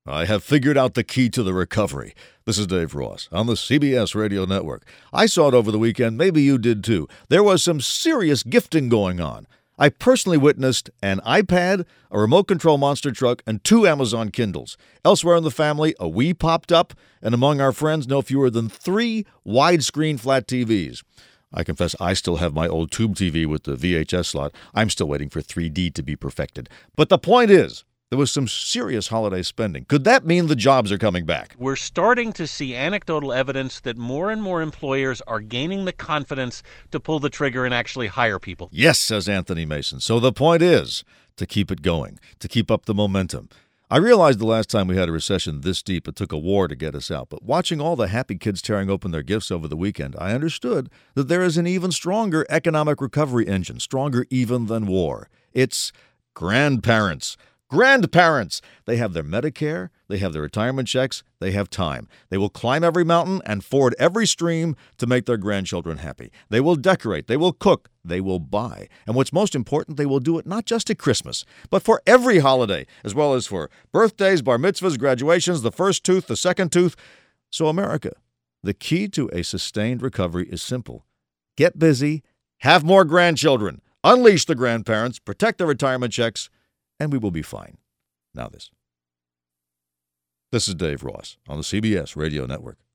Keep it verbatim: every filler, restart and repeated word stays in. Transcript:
I have figured out the key to the recovery. This is Dave Ross on the C B S Radio Network. I saw it over the weekend. Maybe you did too. There was some serious gifting going on. I personally witnessed an iPad, a remote control monster truck, and two Amazon Kindles. Elsewhere in the family, a Wii popped up, and among our friends, no fewer than three widescreen flat T Vs. I confess I still have my old tube T V with the V H S slot. I'm still waiting for three D to be perfected. But the point is, there was some serious holiday spending. Could that mean the jobs are coming back? We're starting to see anecdotal evidence that more and more employers are gaining the confidence to pull the trigger and actually hire people. Yes, says Anthony Mason. So the point is to keep it going, to keep up the momentum. I realized the last time we had a recession this deep, it took a war to get us out. But watching all the happy kids tearing open their gifts over the weekend, I understood that there is an even stronger economic recovery engine, stronger even than war. It's grandparents. Grandparents! They have their Medicare, they have their retirement checks, they have time. They will climb every mountain and ford every stream to make their grandchildren happy. They will decorate, they will cook, they will buy. And what's most important, they will do it not just at Christmas, but for every holiday, as well as for birthdays, bar mitzvahs, graduations, the first tooth, the second tooth. So America, the key to a sustained recovery is simple. Get busy, have more grandchildren, unleash the grandparents, protect their retirement checks, and we will be fine. Now this. This is Dave Ross on the C B S Radio Network.